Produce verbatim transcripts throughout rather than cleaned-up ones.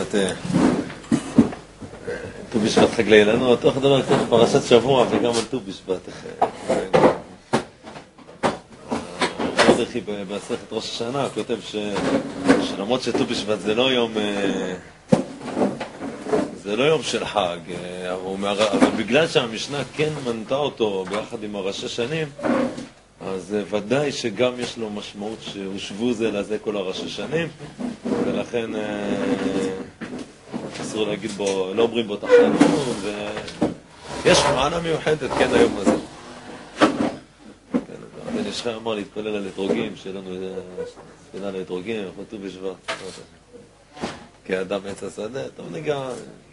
בשבט, ט"ו בשבט חג לאילנות, תוך דבר קצת פרשת שבוע וגם על ט"ו בשבט. מרדכי במסכת ראש השנה כותב שלמרות שט"ו בשבט זה לא יום זה לא יום של חג, אבל בגלל שהמשנה כן מנתה אותו ביחד עם הראשי שנים, אז ודאי שגם יש לו משמעות שהושבו זה לזה כל הראשי שנים, ולכן אסור להגיד בו, לא אומרים בו תחתנו, ויש מענה מיוחדת כן היום הזה. בן איש חי אמר להתפלל על אתרוגים, שיהיה לנו ספינה על אתרוגים, ט"ו בשבט. כאדם עץ השדה, טוב ניגע.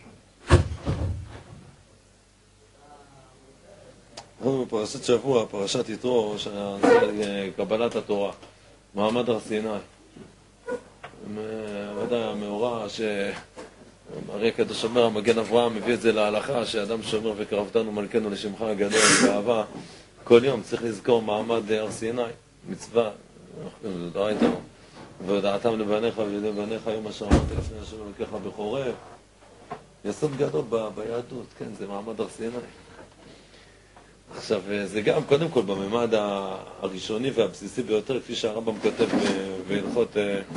אנחנו בפרשת שבוע, פרשת יתרו, קבלת התורה, מעמד הר סיני. ודאי המאורע שהרי הקדוש אומר, המגן אברהם מביא את זה להלכה, שאדם שאומר וקרבתנו מלכנו לשמך הגדול באהבה, כל יום צריך לזכור מעמד הר סיני, מצווה, והודעתם לבניך ולידי בניך יום אשר אמרת לפני השם אלוקיך בחורב. יסוד גדול ביהדות, כן, זה מעמד הר סיני. עכשיו, זה גם קודם כל בממד הראשוני והבסיסי ביותר, כפי שהרמב"ם כותב בהלכות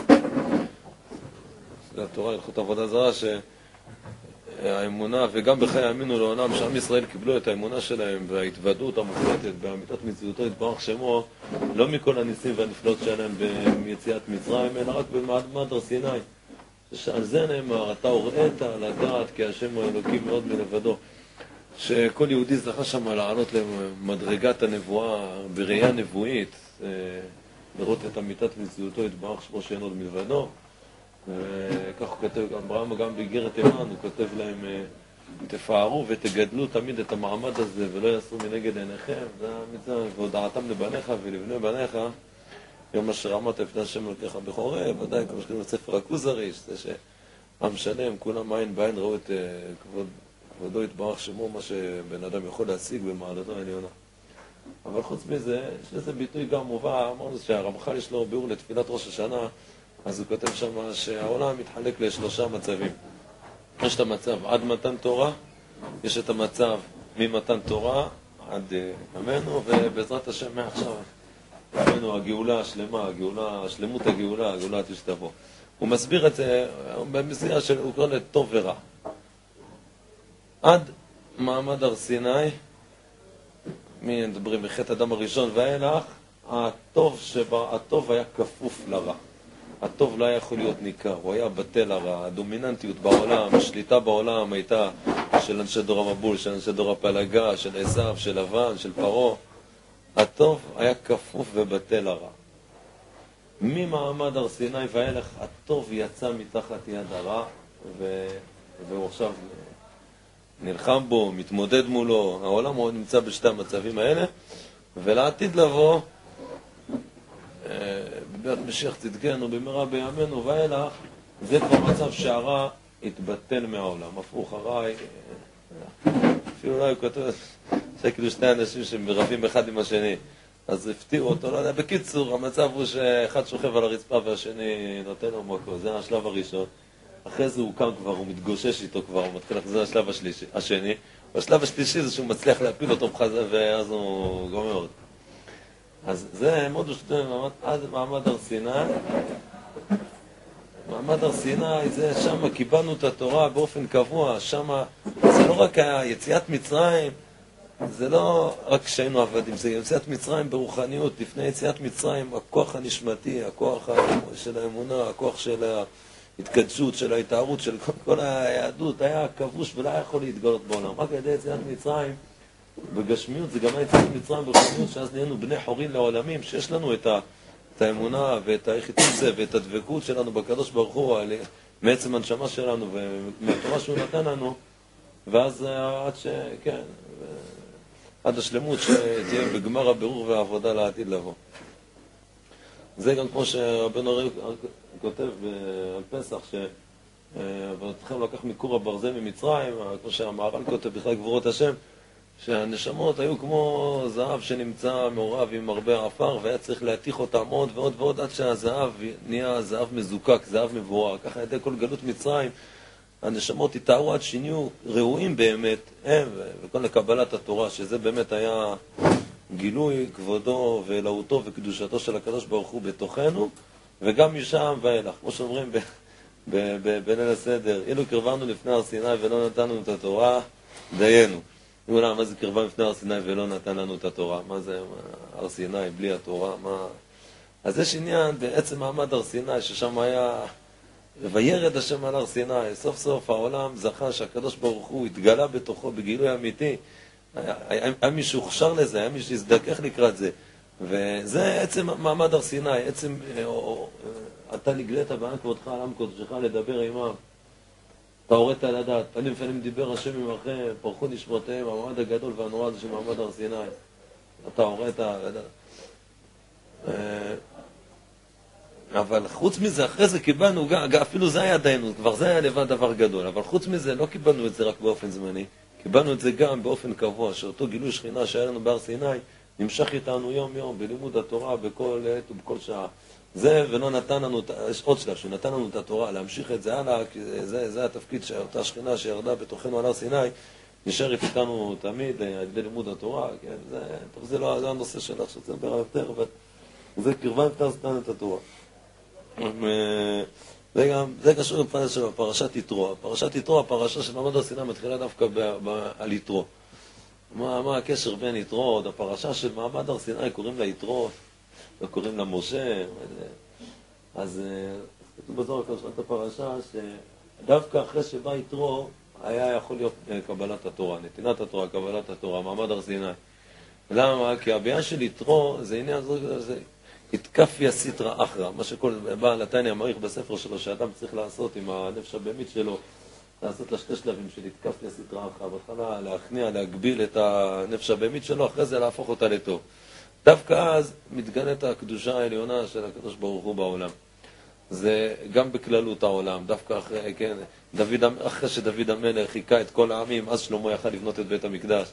התורה, הלכות עבודה זרה, שהאמונה וגם בחיי האמינו לעולם שעם ישראל קיבלו את האמונה שלהם וההתוודות המוחלטת באמיתת מציאותו יתברך שמו, לא מכל הניסים והנפלאות שלהם ביציאת מצרים, אלא רק במעמד הר סיני. שעל זה נאמר, אתה הוראת לדעת כי השם הוא אלוקים מאוד מלבדו. שכל יהודי זכה שם לעלות למדרגת הנבואה בראייה נבואית, לראות את אמיתת מציאותו יתברך שמו שאין עוד מלבדו. וכך הוא כותב, אברהם גם באיגרת תימן, הוא כותב להם, תפארו ותגדלו תמיד את המעמד הזה ולא יעשו מנגד עיניכם, זה המצווה, והודעתם לבניך ולבני בניך, יום אשר אמרת לפני השם אלוקיך בחורב, ודאי כמו שכתוב בספר הכוזרי, זה שעם שלם, כולם עין בעין ראו את כבוד כבודו יתברך שמו, מה שבן אדם יכול להשיג במעלתו העליונה. אבל חוץ מזה, יש לזה ביטוי גם מובא, אמרנו שהרמח"ל יש לו ביאור לתפילת ראש השנה, אז הוא כותב שם שהעולם מתחלק לשלושה מצבים. יש את המצב עד מתן תורה, יש את המצב ממתן תורה עד ימינו, ובעזרת השם מעכשיו ימינו הגאולה השלמה, הגאולה, השלמות הגאולה, הגאולה תשתבוא. הוא מסביר את זה במסגרת של, הוא קורא לטוב ורע. עד מעמד הר סיני, מי מדברים בחטא אדם הראשון ואילך, הטוב שבה, הטוב היה כפוף לרע. הטוב לא היה יכול להיות ניכר, הוא היה בטל הרע. הדומיננטיות בעולם, השליטה בעולם הייתה של אנשי דור המבול, של אנשי דור הפלגה, של עשיו, של לבן, של פרעה. הטוב היה כפוף ובטל הרע. ממעמד הר סיני ואילך, הטוב יצא מתחת יד הרע, ו... והוא עכשיו נלחם בו, מתמודד מולו. העולם הוא נמצא בשתי המצבים האלה, ולעתיד לבוא בביאת משיח צדקנו במהרה בימינו ואילך, זה כבר מצב שהרע התבטל מהעולם. הפוך, הרע אפילו לא היו כותב שכאילו שני אנשים שמרבים אחד עם השני, אז הפתיעו אותו, לא יודע. בקיצור, המצב הוא שאחד שוכב על הרצפה והשני נותן לו מקום. זה השלב הראשון. אחרי זה הוא קם כבר, הוא מתגושש איתו כבר, הוא מתחיל לחזור לשלב השלישי, השני. והשלב השלישי זה שהוא מצליח להפיל אותו בחזה, ואז הוא גומר אותו. אז זה מאוד ושתיים, עד מעמד הר סיני. מעמד הר סיני, זה שם קיבלנו את התורה באופן קבוע, שם זה לא רק היציאת מצרים, זה לא רק שהיינו עבדים, זה יציאת מצרים ברוחניות. לפני יציאת מצרים, הכוח הנשמתי, הכוח של האמונה, הכוח של ה... התקדשות של ההתארות של כל, כל היהדות היה כבוש ולא היה יכול להתגלות בעולם. רק על ידי יציאת מצרים בגשמיות, זה גם היה יציאת מצרים ברוחניות, שאז נהיינו בני חורין לעולמים, שיש לנו את, ה, את האמונה ואת היחידות זה ואת הדבקות שלנו בקדוש ברוך הוא מעצם הנשמה שלנו ומהתורה שהוא נתן לנו, ואז עד ש... כן, עד השלמות שתהיה בגמר הבירור והעבודה לעתיד לבוא. זה גם כמו שרבנו הראל כותב על פסח, שאתם לקח מקור הברזל ממצרים, כמו שהמהר"ל כותב בכלל גבורות השם, שהנשמות היו כמו זהב שנמצא מעורב עם הרבה עפר, והיה צריך להתיך אותם עוד ועוד ועוד עד שהזהב נהיה זהב מזוקק, זהב מבורר. ככה על ידי כל גלות מצרים הנשמות יתארו עד שנהיו ראויים באמת, הם, וכל לקבלת התורה, שזה באמת היה גילוי כבודו ואלוהותו וקדושתו של הקדוש ברוך הוא בתוכנו, וגם משם ואילך, כמו שאומרים בליל הסדר, אילו קרבנו לפני הר סיני ולא נתנו את התורה, דיינו. אולי, מה זה קרבנו לפני הר סיני ולא נתן לנו את התורה? מה זה הר סיני בלי התורה? מה... אז יש עניין בעצם מעמד הר סיני, ששם היה וירד השם על הר סיני. סוף סוף העולם זכה שהקדוש ברוך הוא התגלה בתוכו בגילוי אמיתי. היה, היה, היה מישהו הוכשר לזה, היה מישהו הזדכך לקראת זה. וזה עצם מעמד הר סיני, עצם, או, או, אתה נגלית בעם כבודך על עם קודשך לדבר עמם. אתה הורית לדעת, פנים לפנים דיבר השם עמכם, פרחו נשמותיהם, המעמד הגדול והנורא הזה של מעמד הר סיני. אתה הורית לדעת. אבל חוץ מזה, אחרי זה קיבלנו, אפילו זה היה דיינות, כבר זה היה לבד דבר גדול, אבל חוץ מזה לא קיבלנו את זה רק באופן זמני, קיבלנו את זה גם באופן קבוע, שאותו גילוי שכינה שהיה לנו בהר סיני, נמשך איתנו יום יום בלימוד התורה בכל עת ובכל שעה. זה ולא נתן לנו, יש עוד שלב שנתן לנו את התורה, להמשיך את זה הלאה, כי זה, זה התפקיד שאותה שכינה שירדה בתוכנו על הר סיני, נשארת איתנו תמיד על ידי לימוד התורה, כן, זה, זה לא זה הנושא שלך שצמבר על יותר, אבל זה קרבה יותר נתן את התורה. זה גם, זה קשור לפרשת של פרשת יתרו. פרשת יתרו, הפרשה של מעמד הר סיני מתחילה דווקא ב, ב, על יתרו. מה, מה הקשר בין יתרו? הפרשה של מעמד הר סיני קוראים לה יתרו, לא קוראים לה משה. אז כתוב בזוהר את הפרשה שדווקא אחרי שבא יתרו היה יכול להיות קבלת התורה, נתינת התורה, קבלת התורה, מעמד הר סיני. למה? כי הביאה של יתרו זה עניין זה התקפיה סיטרא אחרא, מה שכל בעל התניא מעריך בספר שלו שאדם צריך לעשות עם הנפש הבהמית שלו, לעשות לה שתי שלבים של התקפיה סיטרא אחרא, בהתחלה להכניע, להגביל את הנפש הבהמית שלו, אחרי זה להפוך אותה לטוב. דווקא אז מתגלית הקדושה העליונה של הקדוש ברוך הוא בעולם. זה גם בכללות העולם, דווקא אחרי, כן, דוד, אחרי שדוד המלך חיכה את כל העמים, אז שלמה יכל לבנות את בית המקדש.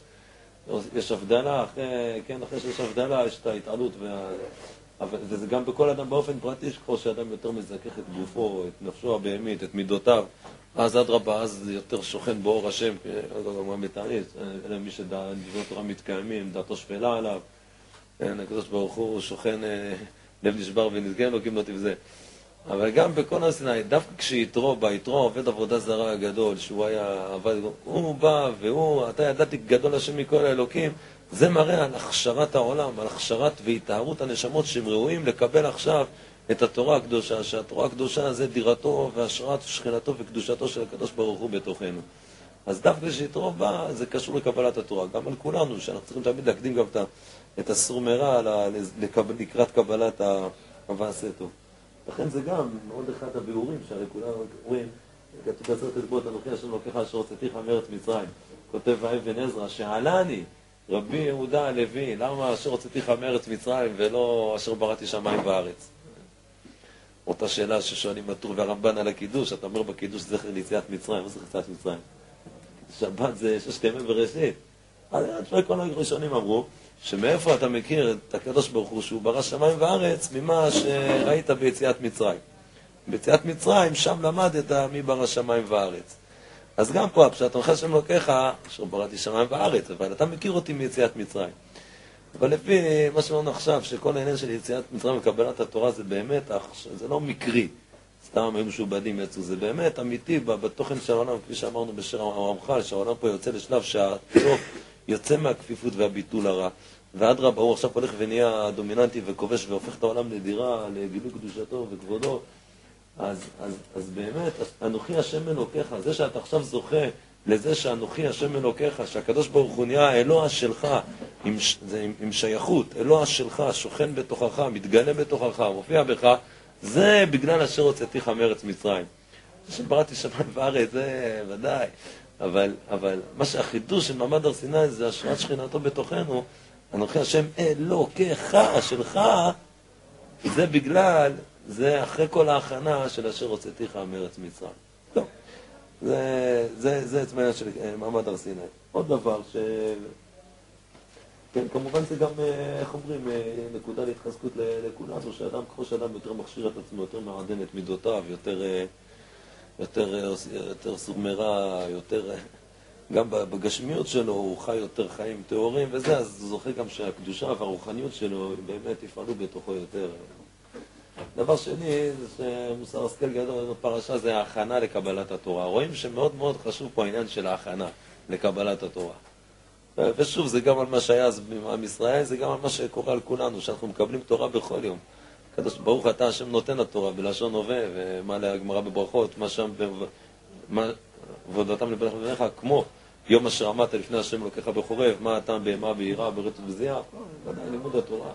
יש הבדלה, אחרי, כן, אחרי שיש הבדלה, יש את ההתעלות, וה... אבל, וזה גם בכל אדם באופן פרטי, שכמו שאדם יותר מזכך את גופו, את נפשו הבהמית, את מידותיו, אז עד רבה, אז יותר שוכן באור השם, כמו מתענית, אלא מי שדברי תורה מתקיימים, דעתו שפלה עליו, הקדוש ברוך הוא שוכן, לב נשבר ונזגן לו כמנות וזה. אבל גם בכל הר סיני, דווקא כשיתרו בא, יתרו עובד עבודה זרה הגדול, שהוא היה עבד, הוא בא והוא, אתה ידעתי גדול השם מכל האלוקים, זה מראה על הכשרת העולם, על הכשרת והתארות הנשמות שהם ראויים לקבל עכשיו את התורה הקדושה, שהתורה הקדושה זה דירתו והשראת שכינתו וקדושתו של הקדוש ברוך הוא בתוכנו. אז דווקא כשיתרו בא, זה קשור לקבלת התורה, גם על כולנו, שאנחנו צריכים תמיד להקדים גם את הסור מרע לקראת קבלת המעשה טוב. לכן זה גם מאוד אחד הביאורים, שהרי כולנו אומרים, כתוב בעשרת הדיברות, אנוכי השם אלוקיך אשר הוצאתיך מארץ מצרים. כותב אבן עזרא, שעלני רבי יהודה הלוי, למה אשר הוצאתיך מארץ מצרים ולא אשר בראתי שמיים וארץ? אותה שאלה ששואלים הטור והרמב"ן על הקידוש, אתה אומר בקידוש זכר ליציאת מצרים, מה זה יציאת מצרים? שבת זה ששת ימים בראשית. אז כל הראשונים אמרו, שמאיפה אתה מכיר את הקדוש ברוך הוא שהוא ברא שמיים וארץ ממה שראית ביציאת מצרים. ביציאת מצרים, שם למדת מי ברא שמיים וארץ. אז גם פה, כשאתה הולך שם לוקח, אשר בראתי שמיים וארץ, אבל אתה מכיר אותי מיציאת מצרים. אבל לפי מה שאמרנו עכשיו, שכל העניין של יציאת מצרים וקבלת התורה זה באמת, זה לא מקרי, סתם היו משובדים יצאו, זה באמת אמיתי בתוכן של העולם, כפי שאמרנו בשיר הרמח"ל, שהעולם פה יוצא לשלב שהטוב יוצא מהכפיפות והביטול הרע. ואדרבה, הוא עכשיו הולך ונהיה דומיננטי וכובש והופך את העולם לדירה, לגילוי קדושתו וכבודו. אז, אז, אז באמת, אנוכי השם אלוקיך, זה שאתה עכשיו זוכה לזה שאנוכי השם אלוקיך, שהקדוש ברוך הוא נהיה אלוה שלך, עם, זה, עם, עם שייכות, אלוה שלך, שוכן בתוכך, מתגלה בתוכך, מופיע בך, זה בגלל אשר הוצאתיך מארץ מצרים. זה שבראתי שמיים וארץ, זה ודאי. אבל, אבל מה שהחידוש של מעמד הר סיני זה השראת שכינתו בתוכנו, אנוכי השם אלוקיך שלך, זה בגלל, זה אחרי כל ההכנה של אשר הוצאתיך מארץ מצרים. לא. זה, זה, זה עצמאיה של מעמד הר סיני. עוד דבר ש... כן, כמובן זה גם, איך אומרים, נקודה להתחזקות לכולנו, שאדם, ככל שאדם יותר מכשיר את עצמו, יותר מעדן את מידותיו, יותר... יותר, יותר סומרה, יותר, גם בגשמיות שלו הוא חי יותר חיים טהורים וזה, אז זוכה גם שהקדושה והרוחניות שלו באמת יפעלו בתוכו יותר. דבר שני, זה שמוסר השכל גדול בפרשה זה ההכנה לקבלת התורה. רואים שמאוד מאוד חשוב פה העניין של ההכנה לקבלת התורה. ושוב, זה גם על מה שהיה אז עם ישראל, זה גם על מה שקורה על כולנו, שאנחנו מקבלים תורה בכל יום. קדוש ברוך אתה השם נותן התורה בלשון הווה, ומה להגמרא בברכות, מה שם, ועבודתם לבניך ובניך, כמו יום אשר עמדת לפני השם לוקחה בחורף, מה הטעם בהמה בהירה, ברטות וזיעה, ודאי לימוד התורה.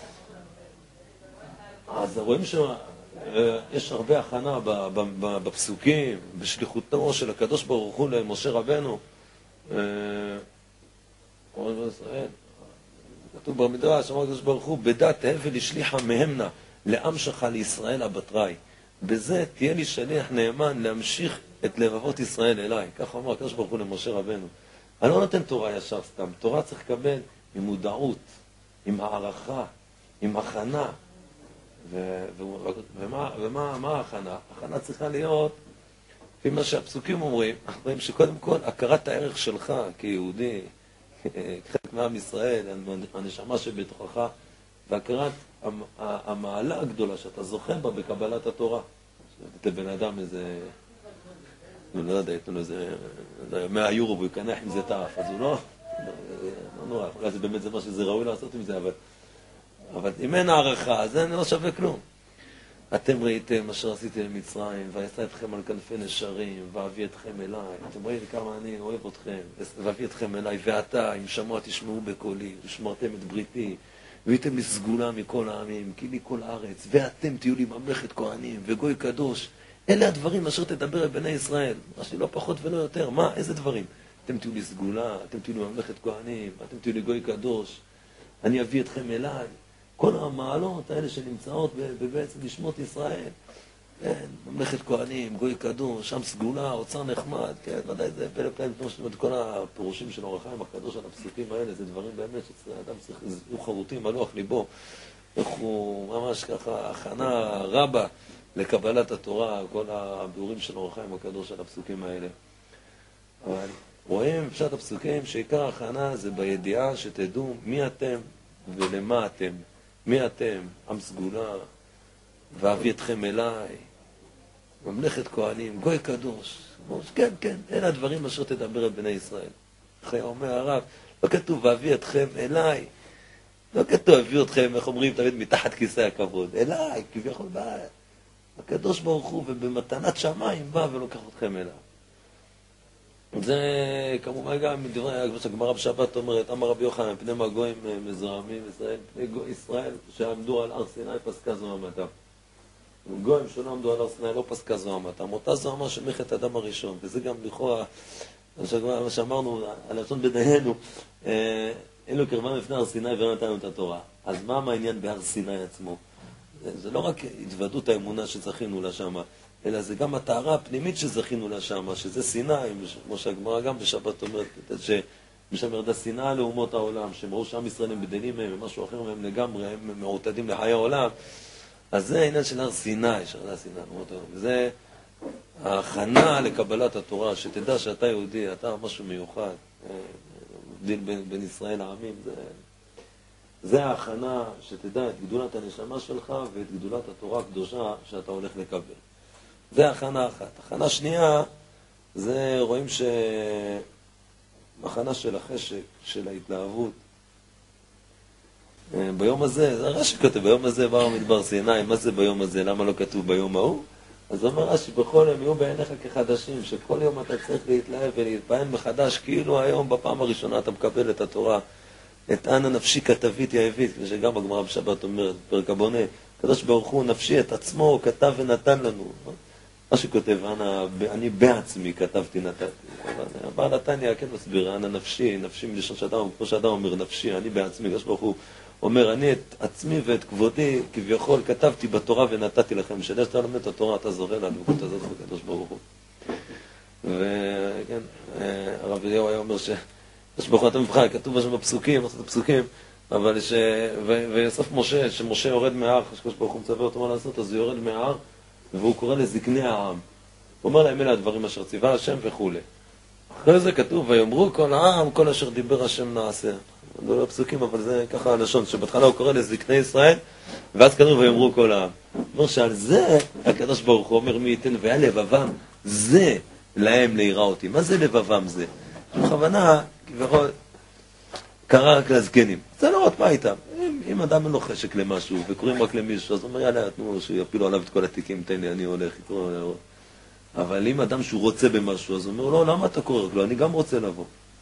אז רואים שיש הרבה הכנה בפסוקים, בשליחותו של הקדוש ברוך הוא למשה רבנו. כתוב במדרש, אמר הקדוש ברוך הוא, בדת הבל השליחה מהמנה לעם שלך לישראל הבטראי. בזה תהיה לי שליח נאמן להמשיך את לבבות ישראל אליי. ככה אמר הקדוש ברוך הוא למשה רבנו. אני לא נותן תורה ישר סתם. תורה צריך לקבל עם מודעות, עם הערכה, עם הכנה. ו- ו- ומה, ומה מה ההכנה? ההכנה צריכה להיות, לפי מה שהפסוקים אומרים, אנחנו רואים שקודם כל, הכרת הערך שלך כיהודי, חלק מעם ישראל, הנשמה שבתוכך, והכרת המעלה הגדולה שאתה זוכה בה בקבלת התורה. לתת לבן אדם איזה, אני לא יודע, יתנו לו איזה מאה יורו והוא יקנח עם זה תאף, אז הוא לא, לא נורא, אולי זה באמת זה מה שזה ראוי לעשות עם זה, אבל אבל אם אין הערכה, זה לא שווה כלום. אתם ראיתם אשר עשיתי למצרים, ואעשה אתכם על כנפי נשרים, ואביא אתכם אליי. אתם רואים כמה אני אוהב אתכם, ואביא אתכם אליי, ואתה, אם שמוע תשמעו בקולי, ושמרתם את בריתי, והייתם לי סגולה מכל העמים, כי לי כל הארץ, ואתם תהיו לי ממלכת כהנים, וגוי קדוש. אלה הדברים אשר תדבר על בני ישראל. משהו לא פחות ולא יותר. מה? איזה דברים? אתם תהיו לי סגולה, אתם תהיו לי ממלכת כהנים, אתם תהיו לי גוי קדוש. אני אביא אתכם אליי. כל המעלות האלה שנמצאות בעצם לשמות ישראל, כן, ממלכת כהנים, גוי קדוש, שם סגולה, אוצר נחמד, כן, ודאי זה פלא פלאים, כמו שאתם יודעים, כל הפירושים של אור החיים הקדוש על הפסוקים האלה, זה דברים באמת שאדם צריך, הוא חרוטים, מלוח ליבו, איך הוא ממש ככה, הכנה רבה לקבלת התורה, כל הביאורים של אור החיים הקדוש על הפסוקים האלה. אבל רואים בפשט הפסוקים שעיקר ההכנה זה בידיעה שתדעו מי אתם ולמה אתם. מי אתם? עם סגולה, ואביא אתכם אליי, ממלכת כהנים, גוי קדוש. כן, כן, אלה הדברים אשר תדבר על בני ישראל. אחרי אומר הרב, לא כתוב ואביא אתכם אליי, לא כתוב ואביא אתכם, איך אומרים, תמיד מתחת כיסא הכבוד, אליי, כביכול בא, הקדוש ברוך הוא, ובמתנת שמיים בא ולוקח אתכם אליי. זה כמובן גם מדברי, כמו שהגמרא בשבת אומרת, אמר רבי יוחנן, פני מה גויים מזוהמים ישראל, פני גוי ישראל שעמדו על הר סיני פסקה זוהמתם. גויים שלא עמדו על הר סיני לא פסקה זוהמתם. אותה זוהמה של מלחמת האדם הראשון, וזה גם לכאורה, מה שאמרנו, הלשון בדיינו, אלו קרבם לפני הר סיני ולא נתנו את התורה. אז מה העניין בהר סיני עצמו? זה לא רק התוודות האמונה שזכינו לה שמה, אלא זה גם הטהרה הפנימית שזכינו לה שמה, שזה סיני, כמו שהגמרא גם בשבת אומרת, שמשם ירדה שנאה לאומות העולם, שהם ראו שעם ישראל הם בדלים מהם, ומשהו אחר מהם לגמרי, הם מעוטדים לחיי העולם. אז זה העניין של הר סיני, שירדה שנאה לאומות העולם. וזה ההכנה לקבלת התורה, שתדע שאתה יהודי, אתה משהו מיוחד, הבדיל בין, בין ישראל העמים, זה... זה ההכנה שתדע את גדולת הנשמה שלך ואת גדולת התורה הקדושה שאתה הולך לקבל. זה הכנה אחת. הכנה שנייה, זה רואים שהכנה של החשק, של ההתלהבות. ביום הזה, זה רש"י כותב, ביום הזה באו מדבר סיני, מה זה ביום הזה? למה לא כתוב ביום ההוא? אז אומר רש"י, בכל יום יהיו בעיניך כחדשים, שכל יום אתה צריך להתלהב ולהתפעם מחדש, כאילו היום בפעם הראשונה אתה מקבל את התורה. את אנה נפשי כתבית יאבית, כמו שגם הגמרא בשבת אומרת, פרק הבונה, הקדוש ברוך הוא נפשי את עצמו, הוא כתב ונתן לנו. מה שכותב, אנה, אני בעצמי כתבתי נתתי. הבעל התניא כן מסביר, אנה נפשי, נפשי מלשון שאדם, כמו שאדם אומר, נפשי, אני בעצמי, הקדוש ברוך הוא אומר, אני את עצמי ואת כבודי, כביכול כתבתי בתורה ונתתי לכם, שדע שאתה לומד את התורה, אתה זוכה לדבקות הזאת בקדוש ברוך הוא. וכן, הרב אליהו היה אומר ש... יש ברוך הוא אתה מבחר, כתוב משהו בפסוקים, עושה את הפסוקים, אבל ש... ו... ויוסף משה, שמשה יורד מההר, כשקדוש ברוך הוא מצווה אותו מה לעשות, אז הוא יורד מההר, והוא קורא לזקני העם. הוא אומר להם, אלה הדברים אשר ציווה השם וכו'. אחרי זה כתוב, ויאמרו כל העם, כל אשר דיבר השם נעשה. לא פסוקים, אבל זה ככה הלשון, שבהתחלה הוא קורא לזקני ישראל, ואז כתוב, ויאמרו כל העם. הוא אומר שעל זה, הקדוש ברוך הוא אומר, מי ייתן והיה לבבם, זה להם להירא אותי. מה זה לבבם זה? בכוונה, כביכול, קרא רק לזקנים. זה לא רק מה איתם. אם, אם אדם אין לו חשק למשהו, וקוראים רק למישהו, אז הוא אומר, יאללה, תנו שהוא יפילו עליו את כל התיקים, תן לי, אני הולך, יקראו עליו. אבל אם אדם שהוא רוצה במשהו, אז הוא אומר, לא, למה אתה קורא? לא, אני גם רוצה לבוא.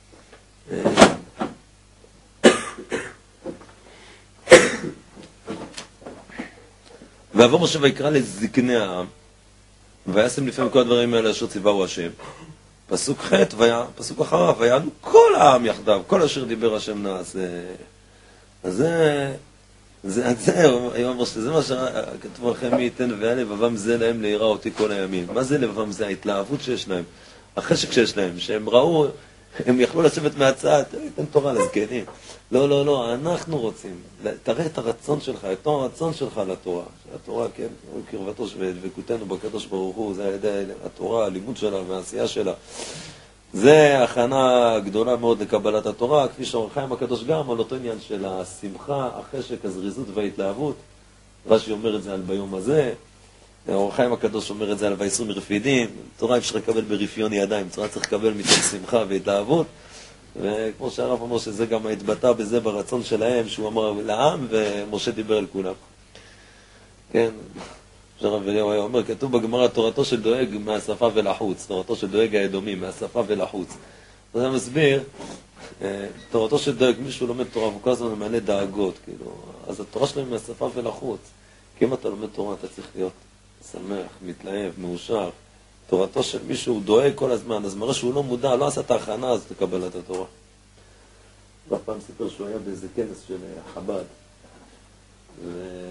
ועבור משה ויקרא לזקני העם, וישם לפעמים כל הדברים האלה אשר ציווהו השם. פסוק ח' פסוק אחריו, ויענו כל העם יחדיו, כל אשר דיבר השם נעשה. אז זה, זה, זה, זה מה שכתבו לכם, מי ייתן והיה לבבם זה להם להירא אותי כל הימים. מה זה לבבם? זה ההתלהבות שיש להם, החשק שיש להם, שהם ראו, הם יכלו לשבת מהצד, תן תורה לזקנים. לא, לא, לא, אנחנו רוצים. תראה את הרצון שלך, את הרצון שלך לתורה. התורה, כן, קרבתו ודבקותנו בקדוש ברוך הוא, זה על ידי התורה, הלימוד שלה והעשייה שלה. זה הכנה גדולה מאוד לקבלת התורה, כפי שאור החיים הקדוש גם, על אותו עניין של השמחה, החשק, הזריזות וההתלהבות. רש"י אומר את זה על ביום הזה, אור החיים הקדוש אומר את זה על ויסרו מרפידים. תורה אפשר לקבל ברפיון ידיים, תורה צריך לקבל מתוך שמחה והתלהבות. וכמו שהרב אמר שזה גם התבטא בזה ברצון שלהם, שהוא אמר לעם ומשה דיבר על כולם. כן, שהרב אליהו היה אומר, כתוב בגמרא, תורתו של דואג מהשפה ולחוץ, תורתו של דואג האדומי מהשפה ולחוץ. זה מסביר, תורתו של דואג, מישהו לומד תורה וכל הזמן ממלא דאגות, כאילו, אז התורה שלהם מהשפה ולחוץ. כי אם אתה לומד תורה אתה צריך להיות שמח, מתלהב, מאושר. תורתו של מישהו דואג כל הזמן, אז מראה שהוא לא מודע, לא עשה את ההכנה הזאת לקבלת התורה. פעם סיפר שהוא היה באיזה כנס של חב"ד, ו...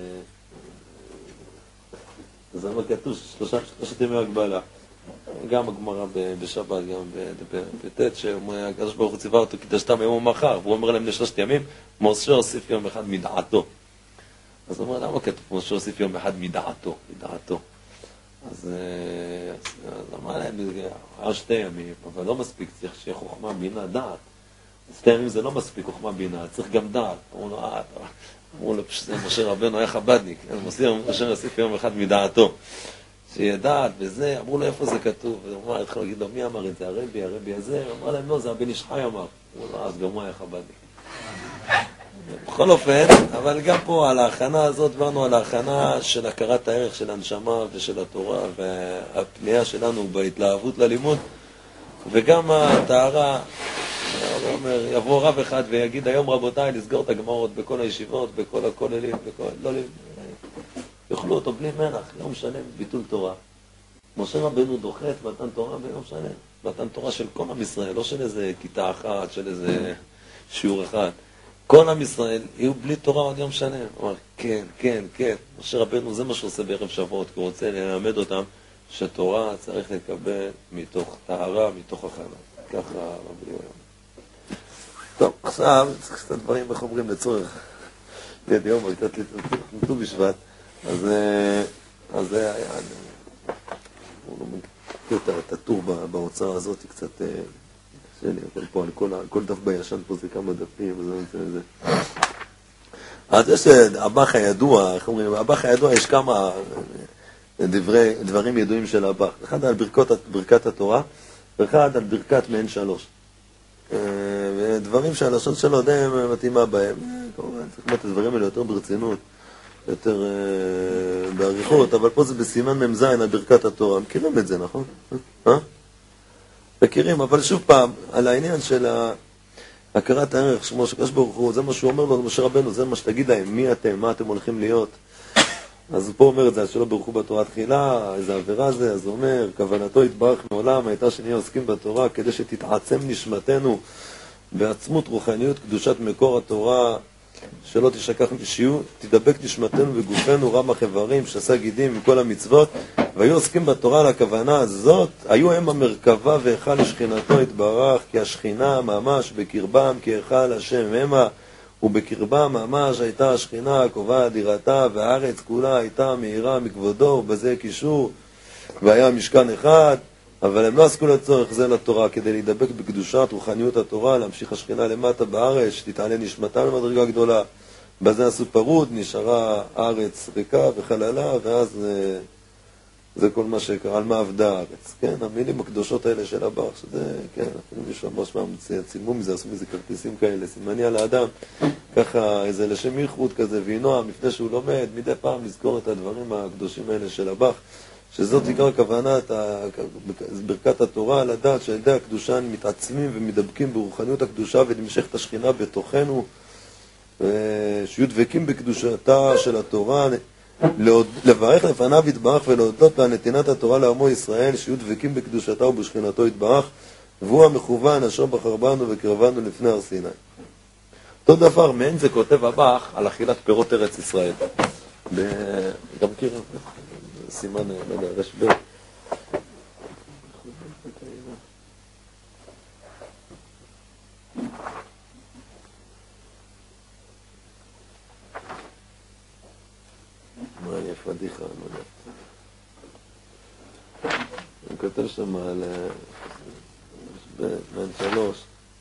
אז אמר כתוב שלושת ימי הגבלה, גם הגמרא בשבת, גם בט' שאומר, הקדוש ברוך הוא ציווה אותו, קידשתם יום המחר, והוא אומר להם לשלושת ימים, משה הוסיף יום אחד מדעתו. אז הוא אומר, למה כתוב משה הוסיף יום אחד מדעתו, מדעתו? אז אמר להם, היה שתי ימים, אבל לא מספיק, צריך שיהיה חוכמה, בינה, דעת. שתי ימים זה לא מספיק חוכמה, בינה, צריך גם דעת. אמרו לו, אה, אמרו לו, משה רבנו היה חבדניק, משה הוסיף יום אחד מדעתו. שיהיה דעת וזה, אמרו לו, איפה זה כתוב? הוא אמר, התחילו להגיד לו, מי אמר את זה? הרבי, הרבי הזה? אמר להם, לא, זה הבן איש חי אמר. אמרו לו, אז גם הוא היה חבדניק. בכל אופן, אבל גם פה על ההכנה הזאת, דברנו על ההכנה של הכרת הערך של הנשמה ושל התורה, והפנייה שלנו בהתלהבות ללימוד, וגם הטהרה, אומר, יבוא רב אחד ויגיד, היום רבותיי, לסגור את הגמרות בכל הישיבות, בכל הכוללים, בכל... לא, יאכלו אותו בלי מלח, יום שלם, ביטול תורה. משה רבנו דוחה את מתן תורה ביום שלם, מתן תורה של כל עם ישראל, לא של איזה כיתה אחת, של איזה שיעור אחד. כל עם ישראל יהיו בלי תורה עוד יום שלם. הוא אומר, כן, כן, כן. משה רבנו זה מה שעושה בערב שבועות, כי הוא רוצה ללמד אותם שתורה צריך לקבל מתוך טהרה, מתוך הכנה. ככה רבי יואל. טוב, עכשיו צריך קצת דברים, איך אומרים, לצורך. ליד יום, הייתה תלתו בשבט. אז זה היה... הוא לא מכיר את הטור בהוצאה הזאת, קצת... שלי, אבל פה על כל, על כל דף בישן פה זה כמה דפים, וזה נמצא לזה. אז יש הבח הידוע, איך אומרים, הבח הידוע יש כמה דברי, דברים ידועים של הבח. אחד על ברכות, ברכת התורה, ואחד על ברכת מעין שלוש. ודברים שהלשון שלו די מתאימה בהם. כמובן, צריך לומר את הדברים האלה יותר ברצינות, יותר בעריכות, אבל פה זה בסימן ממזין על ברכת התורה. מכירים את זה, נכון? אה? מכירים, אבל שוב פעם, על העניין של הכרת הערך, כמו שקדוש ברוך הוא, זה מה שהוא אומר לו, משה רבנו, זה מה שתגיד להם, מי אתם, מה אתם הולכים להיות. אז פה אומר את זה, שלא ברכו בתורה תחילה, איזה עבירה זה, אז הוא אומר, כוונתו יתברך מעולם, הייתה שנהיה עוסקים בתורה, כדי שתתעצם נשמתנו בעצמות רוחניות, קדושת מקור התורה, שלא תשכח שיהיו, תדבק נשמתנו בגופנו רמ"ח איברים, שסה גידים עם כל המצוות, והיו עוסקים בתורה על הכוונה הזאת, היו הם המרכבה והיכל לשכינתו יתברך, כי השכינה ממש בקרבם, כי היכל השם המה, ובקרבם ממש הייתה השכינה הקובעת דירתה, והארץ כולה הייתה מהירה מכבודו, ובזה קישור. והיה משכן אחד, אבל הם לא עסקו לצורך זה לתורה, כדי להידבק בקדושת רוחניות התורה, להמשיך השכינה למטה בארץ, שתתעלה נשמתה למדרגה גדולה. בזה עשו פרוד, נשארה הארץ ריקה וחללה, ואז זה, זה כל מה שקרה, על מה עבדה הארץ. כן, המילים הקדושות האלה של הבח, שזה, כן, אפילו מישהו אמר שמם, צילמו מזה, עשו מזה כרטיסים כאלה, סימני על האדם, ככה איזה לשם ייחוד כזה, וינועם, לפני שהוא לומד, מדי פעם לזכור את הדברים הקדושים האלה של הבח, שזאת עיקר כוונת ברכת התורה, לדעת שעל ידי הקדושה מתעצמים ומדבקים ברוחניות הקדושה ולמשך את השכינה בתוכנו, שיהיו דבקים בקדושתה של התורה, לברך לפניו יתברך ולהודות לה נתינת התורה לעמו ישראל, שיהיו דבקים בקדושתה ובשכינתו יתברך, והוא המכוון אשר בחר בנו וקרבנו לפני הר סיני. אותו דבר, מעין זה כותב הבח על אכילת פירות ארץ ישראל. גם מכירים, סימן, לא יודע, רשב"א. מה אני פדיחה, אני לא יודע. אני כותב שם על מעין שלוש.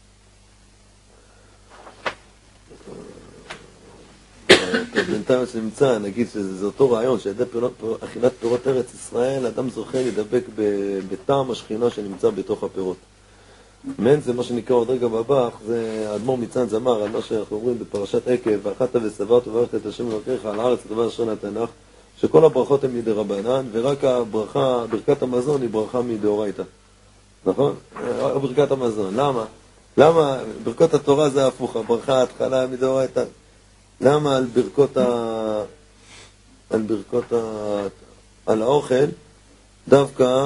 בינתיים שנמצא, נגיד שזה אותו רעיון, שעדי אכילת פירות ארץ ישראל, אדם זוכה להידבק בטעם השכינה שנמצא בתוך הפירות. מעין זה מה שנקרא עוד רגע בבח, זה האדמו"ר מצאנז אמר על מה שאנחנו אומרים בפרשת עקב, ואכלת ושבעת וברכת את השם אלוקיך על הארץ הטובה אשר נתנך, שכל הברכות הן מדרבנן, ורק הברכה, ברכת המזון היא ברכה מדאורייתא. נכון? ברכת המזון. למה? למה? ברכות התורה זה הפוך, הברכה ההתחלה מדאורייתא. למה על ברכות ה... על ברכות ה... על האוכל דווקא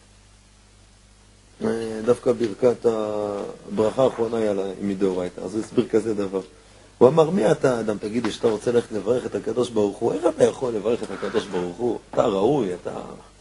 דווקא ברכת הברכה האחרונה היא מדאורייתא? אז הוא הסביר כזה דבר. הוא אמר, מי אתה אדם? תגיד לי שאתה רוצה ללכת לברך את הקדוש ברוך הוא, איך אתה יכול לברך את הקדוש ברוך הוא? אתה ראוי, אתה...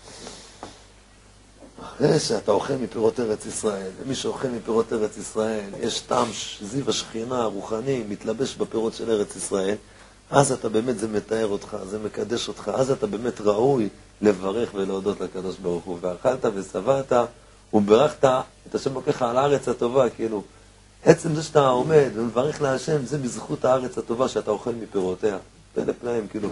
אחרי שאתה אוכל מפירות ארץ ישראל, ומי שאוכל מפירות ארץ ישראל, יש טעם זיו השכינה הרוחני מתלבש בפירות של ארץ ישראל, אז אתה באמת, זה מתאר אותך, זה מקדש אותך, אז אתה באמת ראוי לברך ולהודות לקדוש ברוך הוא. ואכלת ושבעת וברכת את השם אלוקיך על הארץ הטובה, כאילו, עצם זה שאתה עומד ומברך להשם, זה בזכות הארץ הטובה שאתה אוכל מפירותיה. פלא פלאים, כאילו,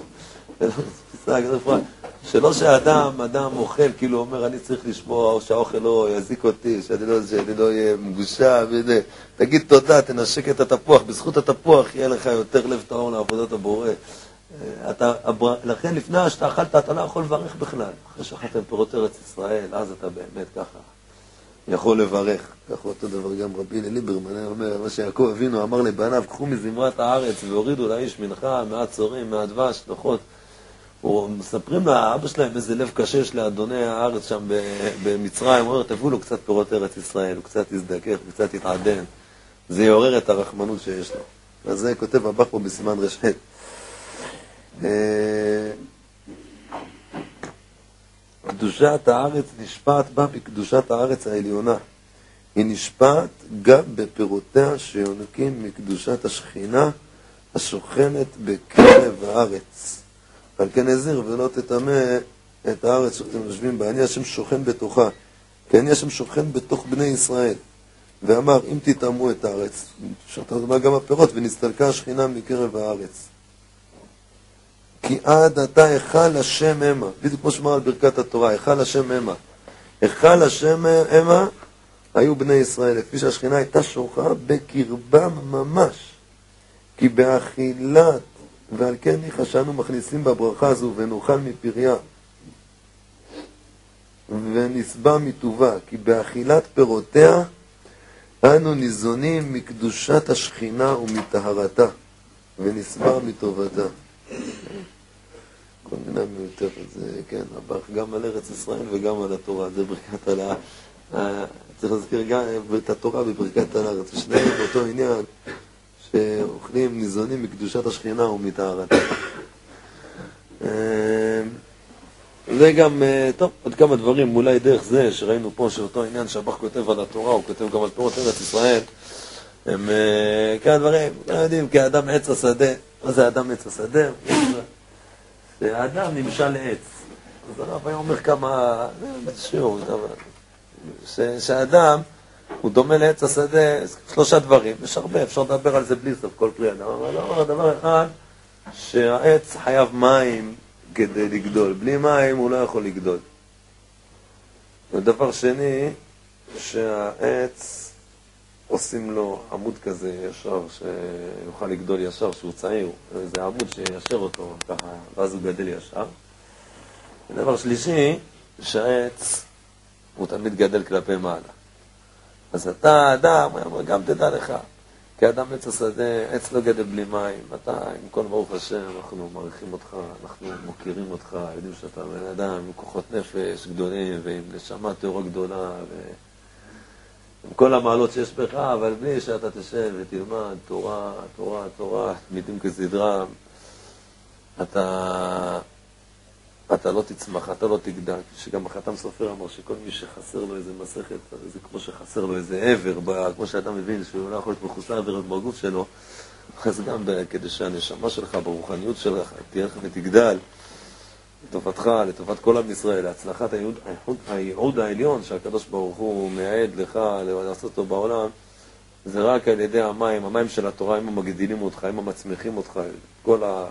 שלא שאדם, אדם אוכל, כאילו אומר, אני צריך לשמוע, או שהאוכל לא יזיק אותי, שאני לא, שאני לא אהיה מגושה, וזה. תגיד תודה, תנשק את התפוח, בזכות התפוח יהיה לך יותר לב טהור לעבודת הבורא. אתה, לכן לפני שאתה אכלת, אתה לא יכול לברך בכלל. אחרי שאכלתם פירות ארץ ישראל, אז אתה באמת ככה יכול לברך. ככה אותו דבר גם רבי ליברמן אומר, מה שיעקב אבינו אמר לבניו, קחו מזמרת הארץ והורידו לאיש מנחה, מעט צורים, מעט דבש, דוחות. ומספרים לאבא שלהם איזה לב קשה יש לאדוני הארץ שם במצרים, הוא אומר, תביאו לו קצת פירות ארץ ישראל, הוא קצת יזדכך, הוא קצת יתעדן. זה יעורר את הרחמנות שיש לו. אז זה כותב הבח פה בסימן רשת. קדושת הארץ נשפעת בה בקדושת הארץ העליונה. היא נשפעת גם בפירותיה שיונקים מקדושת השכינה השוכנת בקרב הארץ. על כן הזהיר ולא תטמא את הארץ שאתם יושבים בה. אני השם שוכן בתוכה, כי אני השם שוכן בתוך בני ישראל. ואמר, אם תטמאו את הארץ, שאתה אומר גם הפירות, ונסתלקה השכינה מקרב הארץ. כי עד אתה היכל השם המה, בדיוק כמו שאמר על ברכת התורה, היכל השם המה. היכל השם המה היו בני ישראל, לפי שהשכינה הייתה שוחה בקרבם ממש. כי באכילת, ועל כן ניחשנו מכניסים בברכה הזו ונאכל מפריה ונסבע מטובה, כי באכילת פירותיה אנו ניזונים מקדושת השכינה ומטהרתה ונסבע מטובתה. כל מיני מיותר, זה כן, גם על ארץ ישראל וגם על התורה, זה ברכת על ה... צריך להזכיר גם את התורה בברכת על הארץ, שניהם באותו עניין שאוכלים ניזונים מקדושת השכינה ומטהרתה. זה גם, טוב, עוד כמה דברים, אולי דרך זה שראינו פה שאותו עניין שהבח כותב על התורה, הוא כותב גם על פירות ארץ ישראל, הם כמה דברים, לא יודעים, כאדם עץ השדה. מה זה אדם עץ השדה? האדם נמשל לעץ. אז הרב היה אומר כמה, זה שיעור, שהאדם הוא דומה לעץ השדה, שלושה דברים, יש הרבה, אפשר לדבר על זה בלי סוף, כל פרי אדם, אבל לא, דבר אחד, שהעץ חייב מים כדי לגדול, בלי מים הוא לא יכול לגדול. ודבר שני, שהעץ עושים לו עמוד כזה ישר, שיוכל לגדול ישר, שהוא צעיר, זה עמוד שישר אותו ככה, ואז הוא גדל ישר. ודבר שלישי, שהעץ הוא תמיד גדל כלפי מעלה. אז אתה אדם, גם תדע לך, כאדם עץ השדה, עץ לא גדל בלי מים, אתה עם כל ברוך השם, אנחנו מעריכים אותך, אנחנו מוכירים אותך, יודעים שאתה בן אדם עם כוחות נפש גדולים ועם נשמה תאורה גדולה ועם כל המעלות שיש בך, אבל בלי שאתה תשב ותלמד תורה, תורה, תורה, תמידים כסדרם, אתה... אתה לא תצמח, אתה לא תגדל, שגם החתם סופר אמר שכל מי שחסר לו איזה מסכת, זה כמו שחסר לו איזה עבר, כמו שאתה מבין שהוא לא יכול להיות מחוסר עבר בגוף שלו, אז גם כדי שהנשמה שלך, ברוחניות שלך, תהיה לך ותגדל, לטובתך, לטובת כל עם ישראל, להצלחת הייעוד, הייעוד העליון שהקדוש ברוך הוא מייעד לך לעשות אותו בעולם, זה רק על ידי המים, המים של התורה, הם המגדילים אותך, הם המצמיחים אותך, כל ה...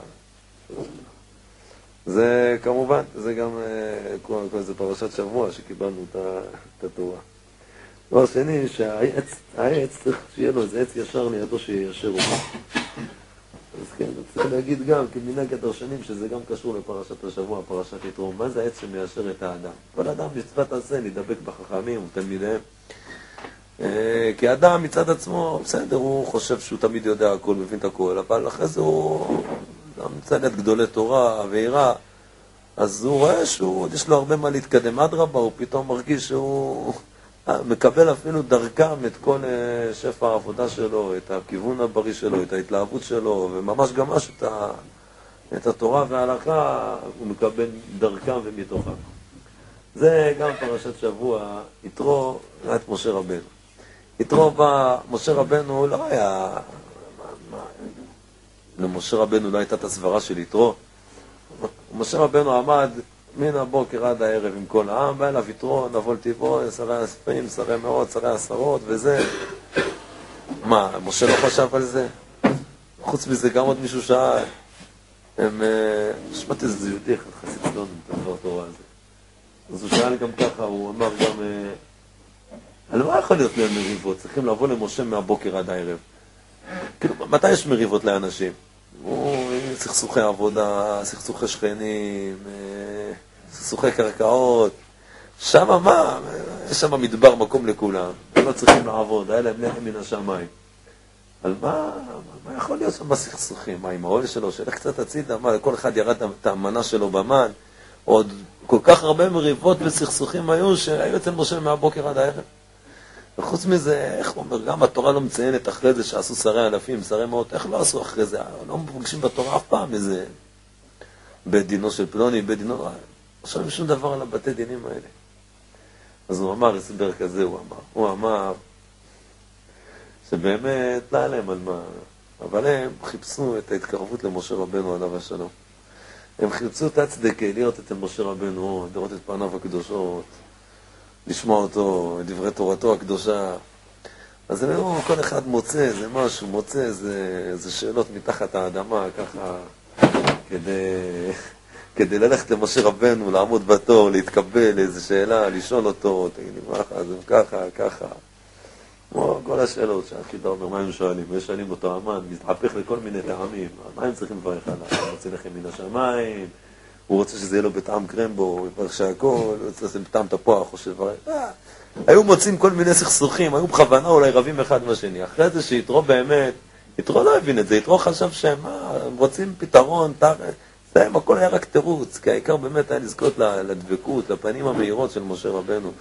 זה כמובן, זה גם כל, כל זה פרשת שבוע שקיבלנו את, את התורה. דבר שני, שהעץ העץ צריך שיהיה לו איזה עץ ישר לידו שישר אותו. אז כן, צריך להגיד גם, כמנהג הדרשנים, שזה גם קשור לפרשת השבוע, פרשת יתרו, מה זה העץ שמיישר את האדם? כל אדם מצוות עשה, להידבק בחכמים ותלמידיהם. כי האדם מצד עצמו, בסדר, הוא חושב שהוא תמיד יודע הכל, מבין את הכל, אבל אחרי זה הוא... מצד את גדולי תורה ויראה, אז הוא רואה שהוא, יש לו הרבה מה להתקדם עד רבה, הוא פתאום מרגיש שהוא מקבל אפילו דרכם את כל שפע העבודה שלו, את הכיוון הבריא שלו, את ההתלהבות שלו, וממש גם משהו, את, ה, את התורה וההלכה, הוא מקבל דרכם ומתוכם. זה גם פרשת שבוע, יתרו, היה את משה רבנו. יתרו בא, משה רבנו לא היה... למשה רבנו לא הייתה את הסברה של יתרו. משה רבנו עמד מן הבוקר עד הערב עם כל העם, בא אליו יתרו, נבול טיבו, שרי הספים, שרי מאות, שרי עשרות, וזה. מה, משה לא חשב על זה? חוץ מזה גם עוד מישהו שאל. הם... שמעתי איזה זיותי, חסיד סדון, את הדבר תורה הזה. אז הוא שאל גם ככה, הוא אמר גם... על מה יכול להיות להם מריבות? צריכים לבוא למשה מהבוקר עד הערב. כאילו, מתי יש מריבות לאנשים? סכסוכי עבודה, סכסוכי שכנים, סכסוכי קרקעות. שם מה? יש שם מדבר, מקום לכולם. הם לא צריכים לעבוד, היה להם לחם מן השמיים. על מה? מה יכול להיות שם בסכסוכים? מה, עם העול שלו, שילך קצת הצידה? מה, כל אחד ירד את המנה שלו במן? עוד כל כך הרבה מריבות וסכסוכים היו, שהיו אצל משה מהבוקר עד הערב. וחוץ מזה, איך הוא אומר, גם התורה לא מציינת אחרי זה שעשו שרי אלפים, שרי מאות, איך לא עשו אחרי זה? לא מפוגשים בתורה אף פעם איזה בית דינו של פלוני, בית דינו, לא שומעים שום דבר על הבתי דינים האלה. אז הוא אמר, הסבר כזה הוא אמר, הוא אמר שבאמת לא היה להם על מה, אבל הם חיפשו את ההתקרבות למשה רבנו עליו השלום. הם חיפשו את הצדקה, להיות את משה רבנו, לראות את פניו הקדושות, לשמוע אותו, את דברי תורתו הקדושה. אז הם אמרו, כל אחד מוצא איזה משהו, מוצא איזה, איזה שאלות מתחת האדמה, ככה, כדי, כדי ללכת למשה רבנו, לעמוד בתור, להתקבל איזו שאלה, לשאול אותו, תגיד לי, מה זה ככה, ככה. כמו כל השאלות שהחידה אומר, מה הם שואלים? ושואלים אותו המן, מתהפך לכל מיני טעמים. מה הם צריכים לברך עליו? הוא רוצה לכם מן השמיים, הוא רוצה שזה יהיה לו בטעם קרמבו, הוא יברך שהכל, הוא רוצה לשים בטעם תפוח, או שברך. היו מוצאים כל מיני סכסוכים, היו בכוונה אולי רבים אחד מהשני. אחרי זה שיתרו באמת, יתרו לא הבין את זה, יתרו חשב שהם הם רוצים פתרון, זה הם, הכל היה רק תירוץ, כי העיקר באמת היה לזכות לדבקות, לפנים המהירות של משה רבנו,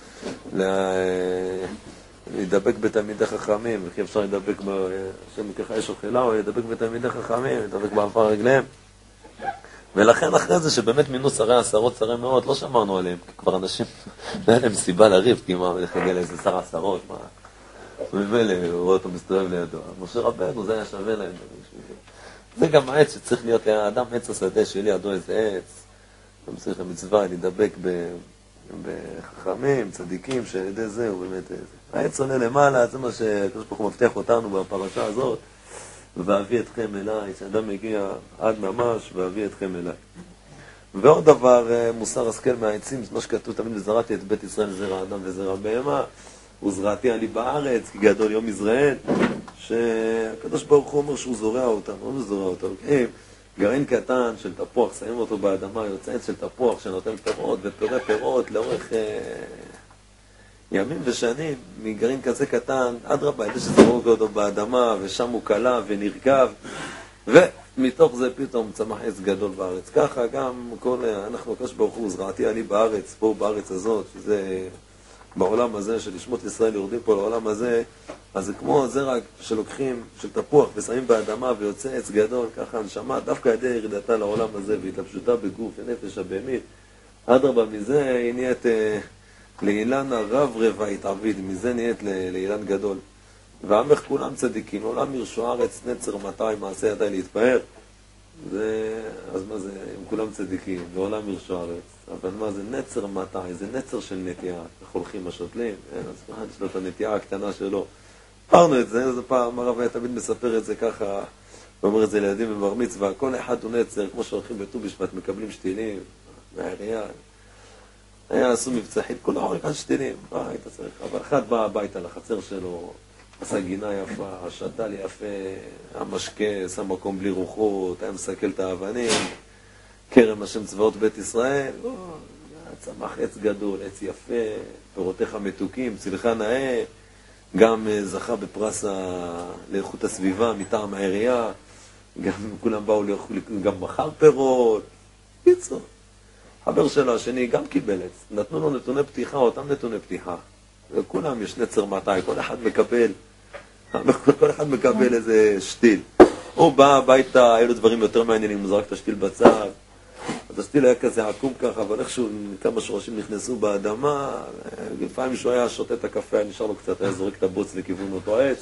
להידבק בתלמידי חכמים, וכי אפשר להידבק, השם ככה יש אוכלה, או להידבק בתלמידי חכמים, להידבק בעפר רגליהם. ולכן אחרי זה שבאמת מינו שרי עשרות, שרי מאות, לא שמרנו עליהם, כי כבר אנשים, לא היה להם סיבה לריב, כי מה, הולך להגיע לאיזה שר עשרות, מה, וממילא, הוא רואה אותו מסתובב לידו. משה רבנו, זה היה שווה להם. זה גם העץ שצריך להיות לאדם עץ השדה שלי, לידו איזה עץ, צריך המצווה להידבק בחכמים, צדיקים, שעל ידי זה הוא באמת... העץ עולה למעלה, זה מה שהקדוש ברוך הוא מבטיח אותנו בפרשה הזאת, ואביא אתכם אליי, שאדם מגיע עד ממש, ואביא אתכם אליי. ועוד דבר, מוסר השכל מהעצים, מה שכתוב תמיד, וזרעתי את בית ישראל זרע אדם וזרע בהמה, וזרעתי עלי בארץ, כי גדול יום יזרעאל, שהקדוש ברוך הוא אומר שהוא זורע אותנו, הוא זורע אותנו. גרעין קטן של תפוח, שמים אותו באדמה, יוצא עץ של תפוח שנותן פירות ופירי פירות לאורך אה, ימים ושנים, מגרעין כזה קטן, עד רבה, אלה שזרעו אותו באדמה, ושם הוא קלה ונרגב, ומתוך זה פתאום צמח עץ גדול בארץ. ככה גם כל, אנחנו הקדוש ברוך הוא, זרעתי אני בארץ, פה בארץ הזאת, שזה בעולם הזה, שלשמות ישראל יורדים פה לעולם הזה, אז זה כמו זרע שלוקחים, של תפוח, ושמים באדמה ויוצא עץ גדול, ככה הנשמה, דווקא ידי ירידתה לעולם הזה, והתלבשותה בגוף ונפש הבהמית, אדרבה, מזה היא נהיית אה, לאילן הרב רבע התעביד, מזה נהיית לאילן גדול. ועמך כולם צדיקים, עולם ירשו ארץ נצר מתי מעשה ידי להתפאר, זה, אז מה זה, הם כולם צדיקים, ועולם ירשו ארץ, אבל מה זה נצר מתי, זה נצר של נטייה, איך הולכים השותלים, אין, אז מה, יש לו את הנטייה הקטנה שלו. אמרנו את זה, איזה פעם הרב היה תמיד מספר את זה ככה, ואומר את זה לילדים בבר מצווה, כל אחד הוא נצר, כמו שהולכים בט"ו בשבט, מקבלים שתילים, מהעירייה, היה עשו מבצחים, כולם הולכים על שתילים, מה היית צריך, אבל אחד בא הביתה לחצר שלו, עשה גינה יפה, שתל יפה, המשקה, שם מקום בלי רוחות, היה מסקל את האבנים, כרם השם צבאות בית ישראל, או, צמח עץ גדול, עץ יפה, פירותיך מתוקים, צילך נאה, גם זכה בפרס לאיכות הסביבה מטעם העירייה, גם כולם באו לאכול, גם מחר פירות, קיצור. חבר שלו השני גם קיבל עץ, נתנו לו נתוני פתיחה, אותם נתוני פתיחה, וכולם יש נצר מתי, כל אחד מקבל, כל אחד מקבל איזה שתיל. הוא בא הביתה, היו לו דברים יותר מעניינים, הוא זרק את השתיל בצד, אז השתיל היה כזה עקום ככה, אבל איכשהו כמה שורשים נכנסו באדמה, לפעמים שהוא היה שותה את הקפה, היה נשאר לו קצת, היה זורק את הבוץ לכיוון אותו עץ,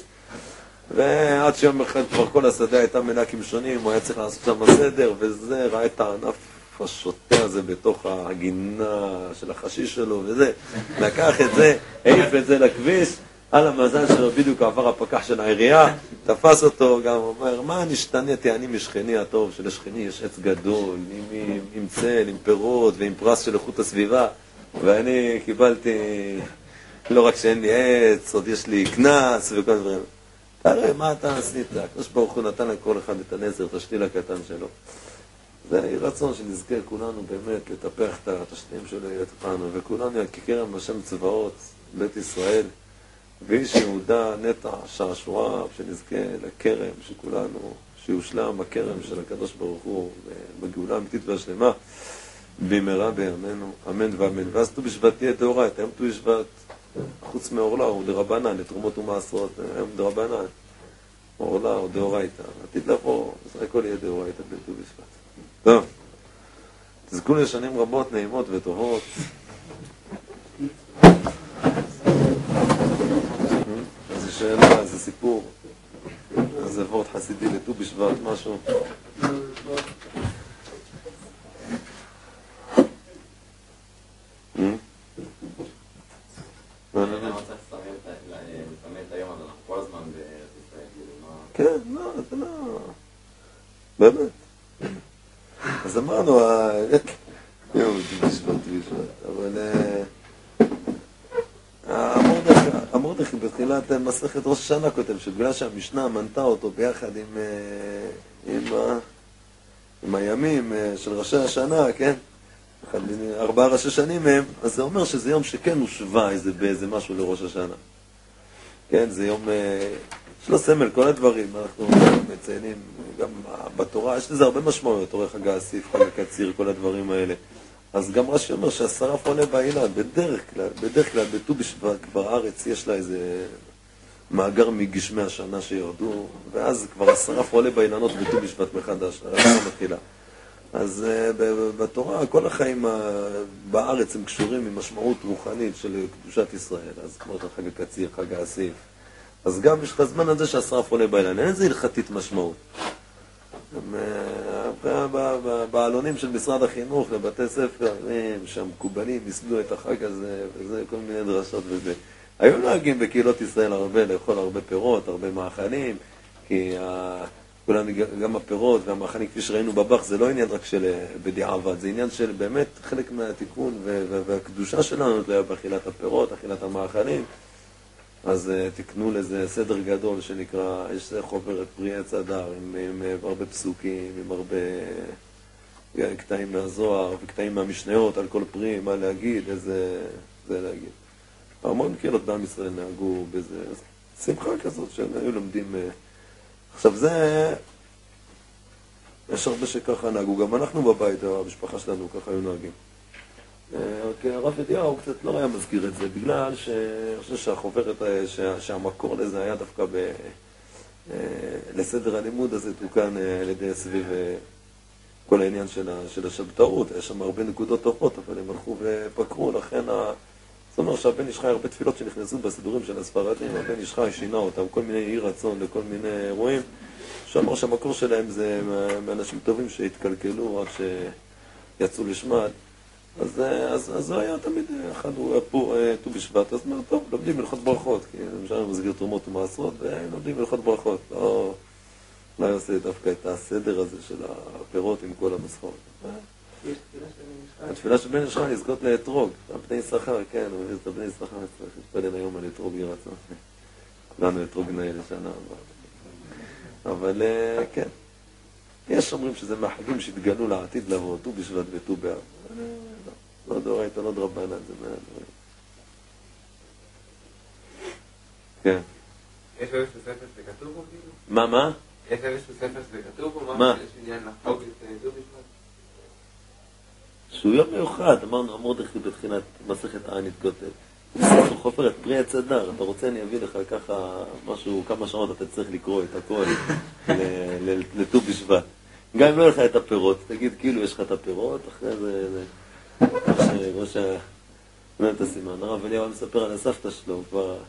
ועד שיום אחד כבר כל השדה הייתה מלאה כמשונים, הוא היה צריך לעשות שם סדר, וזה ראה את הענף השוטה הזה בתוך הגינה של החשיש שלו, וזה, לקח את זה, העיף את זה לכביש, על המזל שלו בדיוק עבר הפקח של העירייה, תפס אותו, גם אומר, מה נשתניתי אני משכני הטוב, שלשכני יש עץ גדול, עם, עם, עם צל, עם פירות ועם פרס של איכות הסביבה, ואני קיבלתי, לא רק שאין לי עץ, עוד יש לי כנס וכל דברים. תראה, מה אתה עשית? הקדוש ברוך הוא נתן לכל אחד את הנזר, את השתיל הקטן שלו. זה רצון שנזכה כולנו באמת לטפח את השתילים שלו יתפנו, וכולנו ככרם השם צבאות, בית ישראל, ואיש יהודה נטע שעשוע, שנזכה לכרם שכולנו, שיושלם הכרם של הקדוש ברוך הוא בגאולה אמיתית והשלמה, במהרה בימינו, אמן ואמן. ואז ט"ו בשבט תהיה דאורייתא, היום ט"ו בשבט, חוץ מעורלה, הוא דרבנן, לתרומות ומעשרות, היום דרבנן, עורלה או דאורייתא, עתיד לבוא, אז הכל יהיה דאורייתא בט"ו בשבט. טוב, תזכו לשנים רבות, נעימות וטובות. איזה שאלה, איזה סיפור, איזה וורט חסידי לט"ו בשבט, משהו. כן, לא, זה לא... באמת. אז אמרנו, יום, תשבט, תשבט, אבל המורדכי בתחילת מסכת ראש השנה כותב, שבגלל שהמשנה מנתה אותו ביחד עם, עם, עם הימים של ראשי השנה, כן? ארבעה ראשי שנים מהם, אז זה אומר שזה יום שכן הושווה איזה, באיזה משהו לראש השנה. כן, זה יום... יש לו סמל, כל הדברים, אנחנו מציינים גם בתורה, יש לזה הרבה משמעויות, תורך חג האסיף, חג הקציר, כל הדברים האלה. אז גם רש"י אומר שהשרף עולה באילן, בדרך כלל, בדרך כלל, בט"ו בשבט כבר הארץ יש לה איזה מאגר מגשמי השנה שירדו, ואז כבר השרף עולה באילנות בט"ו בשבט מחדש, הרש"י מתחילה. אז בתורה, כל החיים בארץ הם קשורים עם משמעות רוחנית של קדושת ישראל, אז כמו חג הקציר, חג האסיף. אז גם יש את הזמן הזה שהשרף עולה באילן, אין איזה הלכתית משמעות. בעלונים של משרד החינוך לבתי ספר, שהמקובלים יסלו את החג הזה, וזה כל מיני דרשות וזה. היו נוהגים בקהילות ישראל הרבה, לאכול הרבה פירות, הרבה מאכלים, כי כולם, גם הפירות והמאכלים, כפי שראינו בבח, זה לא עניין רק של בדיעבד, זה עניין של באמת חלק מהתיקון והקדושה שלנו, זה היה באכילת הפירות, אכילת המאכלים. אז תקנו לזה סדר גדול שנקרא, יש חוברת פרי עץ הדר, עם, עם הרבה פסוקים, עם הרבה קטעים מהזוהר וקטעים מהמשניות על כל פרי, מה להגיד, איזה זה להגיד. המון קהילות בעם ישראל נהגו בזה, שמחה כזאת שהיו לומדים. עכשיו זה, יש הרבה שככה נהגו, גם אנחנו בבית, המשפחה שלנו ככה היו נוהגים. כי הרב ידיעהו קצת לא היה מזכיר את זה, בגלל שאני חושב שהחוברת, שהמקור לזה היה דווקא ב... לסדר הלימוד הזה תוקן על ידי סביב כל העניין של השבתאות. יש שם הרבה נקודות טובות, אבל הם הלכו ופקרו, לכן זאת אומרת שהבן איש חי הרבה תפילות שנכנסו בסידורים של הספרדים, הבן איש חי שינה אותם, כל מיני אי רצון לכל מיני אירועים, שאמר שהמקור שלהם זה מאנשים טובים שהתקלקלו עד שיצאו לשמד. אז, אז, אז זה היה תמיד, אחד הוא היה פה, ט"ו בשבט, אז אומר, טוב, לומדים מלכות ברכות, כי למשל מסגיר תרומות ומעשרות, ולומדים מלכות ברכות, לא, לא עושה דווקא את הסדר הזה של הפירות עם כל המסכות. התפילה של בן איש חי לזכות לאתרוג, בני יששכר, כן, הוא מביא את בני יששכר, צריך להתפלל היום על אתרוג יהי רצון. כולנו אתרוג נאה לשנה, אבל כן. יש אומרים שזה מהחגים שהתגלו לעתיד לבוא, ט"ו בשבט וט"ו באב. לא דאורייתא, לא דרבנן, זה מהדברים. כן. יש איזה ספר שזה כתוב בו כאילו? מה, מה? יש איזה ספר שזה כתוב בו? מה? יש עניין לחוג את ט"ו בשבט? שהוא יום מיוחד, אמרנו, מרדכי בתחילת מסכת תענית כותב. ספר חוברת פרי עץ הדר, אתה רוצה אני אביא לך ככה משהו, כמה שעות אתה צריך לקרוא את הכל לט"ו בשבט. גם אם לא לך את הפירות, תגיד כאילו יש לך את הפירות, אחרי זה, ראש ה... לא את הסימן, הרב אליהו היה מספר על הסבתא שלו, כבר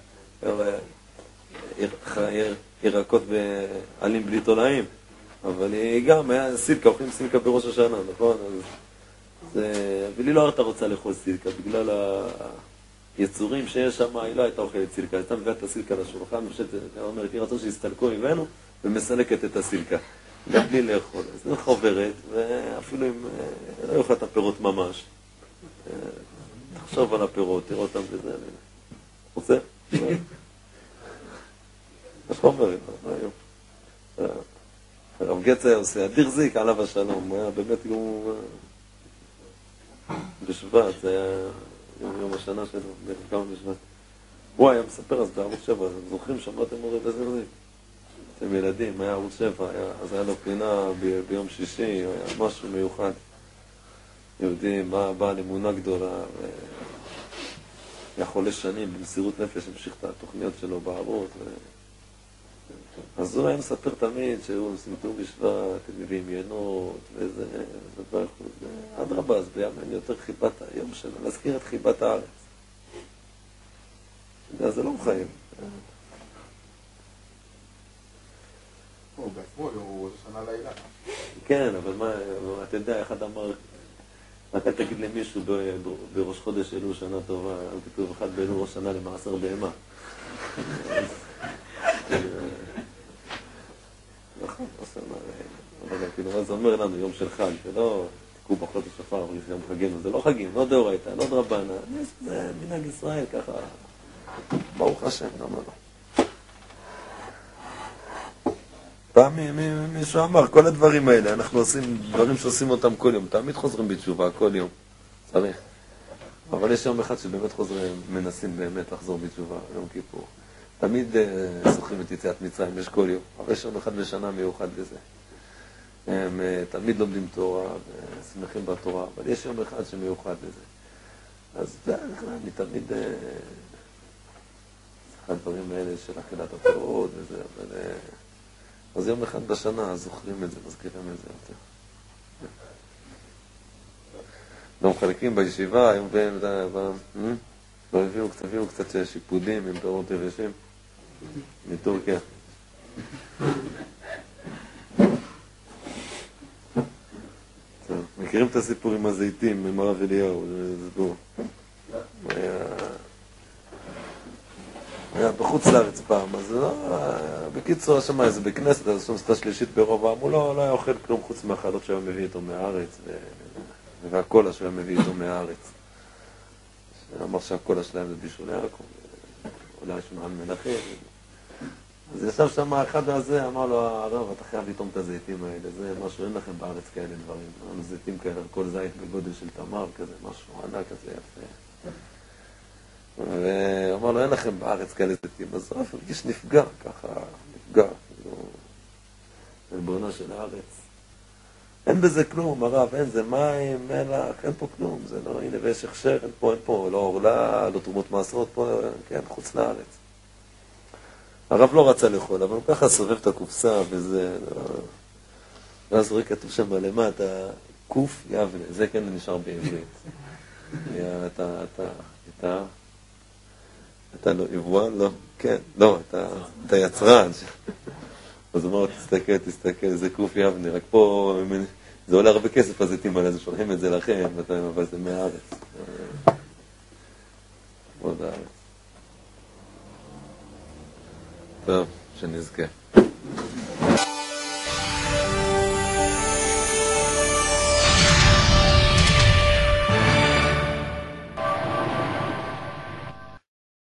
ירקות בעלים בלי תולעים, אבל היא גם, היה סילקה, אוכלים סילקה בראש השנה, נכון? ולי לא הייתה רוצה לאכול סילקה, בגלל היצורים שיש שם, היא לא הייתה אוכלת סילקה, הייתה מביאה את הסילקה לשולחן, אומרת, היא רצה שיסתלקו ממנו, ומסלקת את הסילקה. גם בלי לאכול, אז זה חוברת, ואפילו אם לא יאכל את הפירות ממש, תחשוב על הפירות, תראה אותם וזה, רוצה? יש חוברת, הרב גץ היה עושה, אדיר זיק עליו השלום, הוא היה באמת הוא בשבט, זה היה יום השנה שלו, כמה בשבט. הוא היה מספר אז בערוץ שבע, זוכרים, שמעתם מורי אדיר זיק? אתם ילדים, היה ערוץ שבע, אז היה לו פינה ב, ביום שישי, היה משהו מיוחד. יהודי בא, בא לאמונה גדולה, היה חולה שנים במסירות נפש, המשיך את התוכניות שלו בערוץ. ו... אז הוא היה מספר תמיד שהוא סמטו בשבט, הם מביאים ינות, וזה, וזה, עד רבה, אז בימים יותר חיבת היום שלו, להזכיר את חיבת הארץ. זה לא מחיים. הוא בעצמו, הוא ראש השנה לילה. כן, אבל מה, אתה יודע, אחד אמר, אתה תגיד למישהו בראש חודש אלול שנה טובה, כתוב אחד באלול ראש שנה למעשר בהמה. נכון, אבל כאילו, זה אומר לנו יום של חג, זה לא תקעו בחודש שפר, אבל יום חגנו, זה לא חגים, לא דאורייתא, לא דרבנן, זה מנהג ישראל, ככה, ברוך השם, למה לא? פעם מישהו אמר, כל הדברים האלה, אנחנו עושים דברים שעושים אותם כל יום, תמיד חוזרים בתשובה, כל יום, צריך. אבל יש יום אחד שבאמת חוזרים, מנסים באמת לחזור בתשובה, יום כיפור. תמיד זוכרים את יציאת מצרים, יש כל יום, אבל יש יום אחד בשנה מיוחד לזה. הם תמיד לומדים תורה ושמחים בתורה, אבל יש יום אחד שמיוחד לזה. אז אני תמיד, הדברים האלה של אכילת הפירות וזה, אבל... אז יום אחד בשנה זוכרים את זה, מזכירים את זה יותר. לא מחלקים בישיבה, היום והם, לא הביאו קצת, הביאו קצת שיפודים עם פירות יבשים מטורקיה. מכירים את הסיפור עם הזיתים, עם הרב אליהו, זה סיפור. היה... היה בחוץ לארץ פעם, אז לא... בקיצור, שם איזה בכנסת, אז שם סתה שלישית ברובע, הוא לא, לא היה אוכל כלום חוץ מהחלות שהיה מביא איתו מהארץ, ו... והקולה שהיה מביא איתו מהארץ. אמר שהקולה שלהם זה בישולי יעקב, אולי שמען מנחם. אז ישב שם האחד הזה, אמר לו, הרב, אתה חייב לטעום את הזיתים האלה, זה משהו, אין לכם בארץ כאלה דברים. זיתים כאלה, כל זית בגודל של תמר כזה, משהו ענק כזה יפה. ואמר לו, אין לכם בארץ כאלה זיתים. אז הרב הרגיש נפגע, ככה, נפגע. בריבונו של הארץ. אין בזה כלום, הרב, אין זה מים, מלח, אין פה כלום. זה לא, הנה, ויש הכשר, אין פה, אין פה, לא אורלה, לא תרומות מעשרות, פה, כן, חוץ לארץ. הרב לא רצה לאכול, אבל הוא ככה סובב את הקופסה וזה... ואז רואה כתוב שם למטה, קוף יבנה, זה כן נשאר בעברית. אתה, אתה, אתה, אתה לא יבואן, לא, כן, לא, אתה, אתה יצרן. אז הוא אומר, תסתכל, תסתכל, זה קוף יבנה, רק פה זה עולה הרבה כסף הזיתים האלה, אז שולחים את זה לכם, אבל זה מהארץ. עוד הארץ. טוב, שנזכה.